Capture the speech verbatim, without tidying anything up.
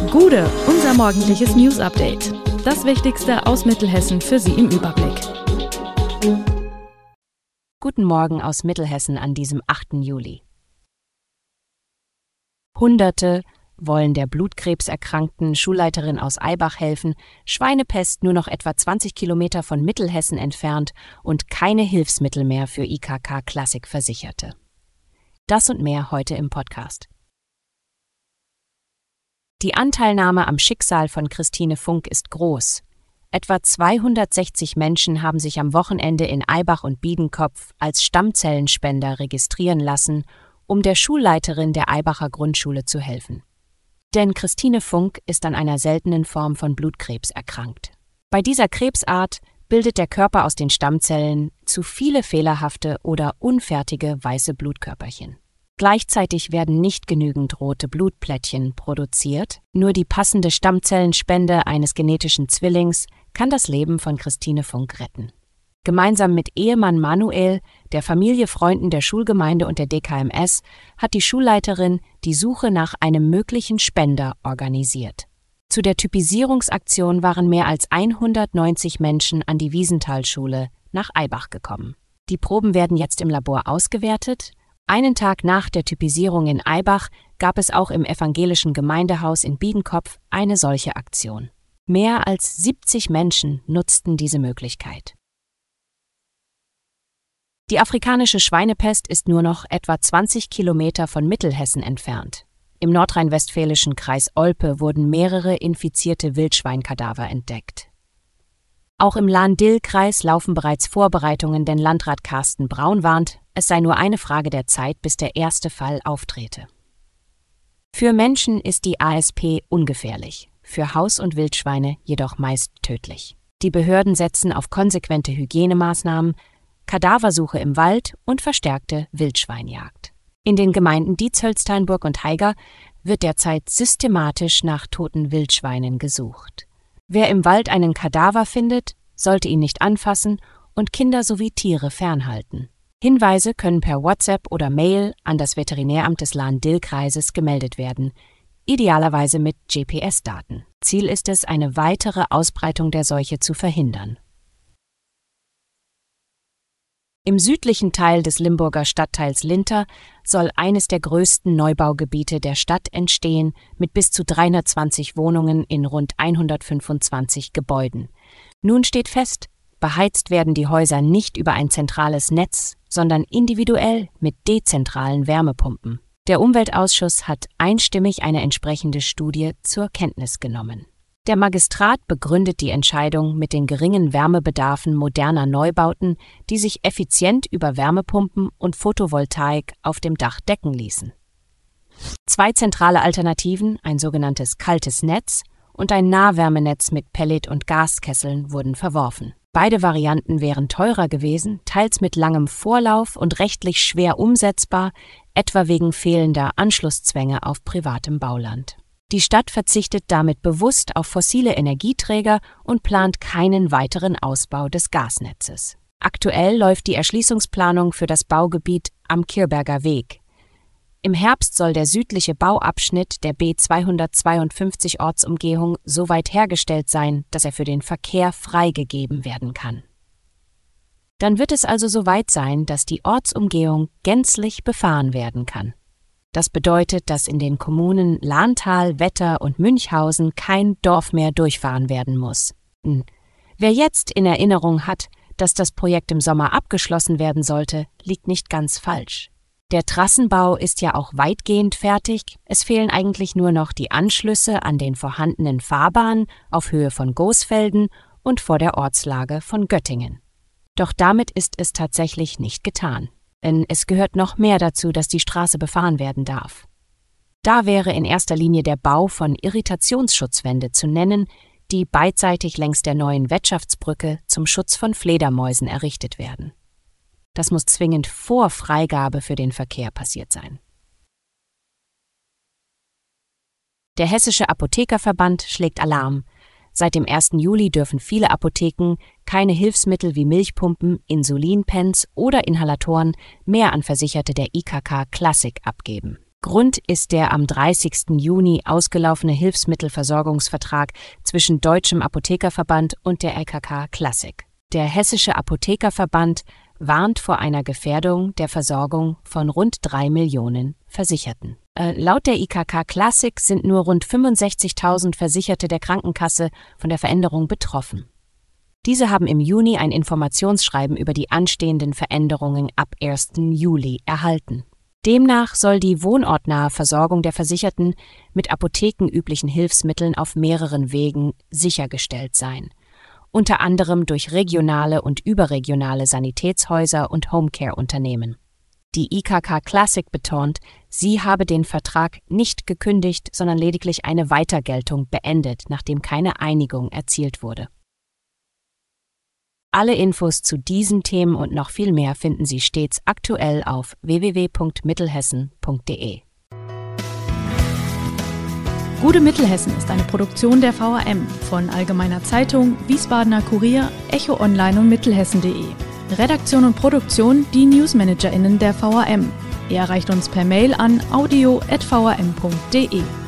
Gude, unser morgendliches News-Update. Das Wichtigste aus Mittelhessen für Sie im Überblick. Guten Morgen aus Mittelhessen an diesem achten Juli. Hunderte wollen der blutkrebserkrankten Schulleiterin aus Eibach helfen, Schweinepest nur noch etwa zwanzig Kilometer von Mittelhessen entfernt und keine Hilfsmittel mehr für I K K Klassik versicherte. Das und mehr heute im Podcast. Die Anteilnahme am Schicksal von Christine Funk ist groß. Etwa zweihundertsechzig Menschen haben sich am Wochenende in Eibach und Biedenkopf als Stammzellenspender registrieren lassen, um der Schulleiterin der Eibacher Grundschule zu helfen. Denn Christine Funk ist an einer seltenen Form von Blutkrebs erkrankt. Bei dieser Krebsart bildet der Körper aus den Stammzellen zu viele fehlerhafte oder unfertige weiße Blutkörperchen. Gleichzeitig werden nicht genügend rote Blutplättchen produziert. Nur die passende Stammzellenspende eines genetischen Zwillings kann das Leben von Christine Funk retten. Gemeinsam mit Ehemann Manuel, der Familie, Freunden der Schulgemeinde und der D K M S hat die Schulleiterin die Suche nach einem möglichen Spender organisiert. Zu der Typisierungsaktion waren mehr als hundertneunzig Menschen an die Wiesenthalschule nach Eibach gekommen. Die Proben werden jetzt im Labor ausgewertet. Einen Tag nach der Typisierung in Eibach gab es auch im evangelischen Gemeindehaus in Biedenkopf eine solche Aktion. Mehr als siebzig Menschen nutzten diese Möglichkeit. Die afrikanische Schweinepest ist nur noch etwa zwanzig Kilometer von Mittelhessen entfernt. Im nordrhein-westfälischen Kreis Olpe wurden mehrere infizierte Wildschweinkadaver entdeckt. Auch im Lahn-Dill-Kreis laufen bereits Vorbereitungen, denn Landrat Carsten Braun warnt, es sei nur eine Frage der Zeit, bis der erste Fall auftrete. Für Menschen ist die A S P ungefährlich, für Haus- und Wildschweine jedoch meist tödlich. Die Behörden setzen auf konsequente Hygienemaßnahmen, Kadaversuche im Wald und verstärkte Wildschweinjagd. In den Gemeinden Dietz-Hölzteinburg und Haiger wird derzeit systematisch nach toten Wildschweinen gesucht. Wer im Wald einen Kadaver findet, sollte ihn nicht anfassen und Kinder sowie Tiere fernhalten. Hinweise können per WhatsApp oder Mail an das Veterinäramt des Lahn-Dill-Kreises gemeldet werden, idealerweise mit G P S-Daten. Ziel ist es, eine weitere Ausbreitung der Seuche zu verhindern. Im südlichen Teil des Limburger Stadtteils Linter soll eines der größten Neubaugebiete der Stadt entstehen, mit bis zu dreihundertzwanzig Wohnungen in rund hundertfünfundzwanzig Gebäuden. Nun steht fest, beheizt werden die Häuser nicht über ein zentrales Netz, sondern individuell mit dezentralen Wärmepumpen. Der Umweltausschuss hat einstimmig eine entsprechende Studie zur Kenntnis genommen. Der Magistrat begründet die Entscheidung mit den geringen Wärmebedarfen moderner Neubauten, die sich effizient über Wärmepumpen und Photovoltaik auf dem Dach decken ließen. Zwei zentrale Alternativen, ein sogenanntes kaltes Netz und ein Nahwärmenetz mit Pellet- und Gaskesseln, wurden verworfen. Beide Varianten wären teurer gewesen, teils mit langem Vorlauf und rechtlich schwer umsetzbar, etwa wegen fehlender Anschlusszwänge auf privatem Bauland. Die Stadt verzichtet damit bewusst auf fossile Energieträger und plant keinen weiteren Ausbau des Gasnetzes. Aktuell läuft die Erschließungsplanung für das Baugebiet am Kirberger Weg. Im Herbst soll der südliche Bauabschnitt der B zweihundertzweiundfünfzig Ortsumgehung so weit hergestellt sein, dass er für den Verkehr freigegeben werden kann. Dann wird es also so weit sein, dass die Ortsumgehung gänzlich befahren werden kann. Das bedeutet, dass in den Kommunen Lahntal, Wetter und Münchhausen kein Dorf mehr durchfahren werden muss. Wer jetzt in Erinnerung hat, dass das Projekt im Sommer abgeschlossen werden sollte, liegt nicht ganz falsch. Der Trassenbau ist ja auch weitgehend fertig, es fehlen eigentlich nur noch die Anschlüsse an den vorhandenen Fahrbahnen auf Höhe von Goosfelden und vor der Ortslage von Göttingen. Doch damit ist es tatsächlich nicht getan. Denn es gehört noch mehr dazu, dass die Straße befahren werden darf. Da wäre in erster Linie der Bau von Irritationsschutzwände zu nennen, die beidseitig längs der neuen Wetschaftsbrücke zum Schutz von Fledermäusen errichtet werden. Das muss zwingend vor Freigabe für den Verkehr passiert sein. Der Hessische Apothekerverband schlägt Alarm. Seit dem ersten Juli dürfen viele Apotheken keine Hilfsmittel wie Milchpumpen, Insulinpens oder Inhalatoren mehr an Versicherte der I K K Klassik abgeben. Grund ist der am dreißigsten Juni ausgelaufene Hilfsmittelversorgungsvertrag zwischen Deutschem Apothekerverband und der I K K Classic. Der Hessische Apothekerverband warnt vor einer Gefährdung der Versorgung von rund drei Millionen Versicherten. Äh, laut der I K K Classic sind nur rund fünfundsechzigtausend Versicherte der Krankenkasse von der Veränderung betroffen. Diese haben im Juni ein Informationsschreiben über die anstehenden Veränderungen ab ersten Juli erhalten. Demnach soll die wohnortnahe Versorgung der Versicherten mit apothekenüblichen Hilfsmitteln auf mehreren Wegen sichergestellt sein, unter anderem durch regionale und überregionale Sanitätshäuser und Homecare-Unternehmen. Die I K K Classic betont, sie habe den Vertrag nicht gekündigt, sondern lediglich eine Weitergeltung beendet, nachdem keine Einigung erzielt wurde. Alle Infos zu diesen Themen und noch viel mehr finden Sie stets aktuell auf w w w punkt mittelhessen punkt d e. Gute Mittelhessen ist eine Produktion der V A M von Allgemeiner Zeitung, Wiesbadener Kurier, Echo Online und Mittelhessen punkt de. Redaktion und Produktion die NewsmanagerInnen der V A M. Ihr erreicht uns per Mail an audio at v a m punkt d e.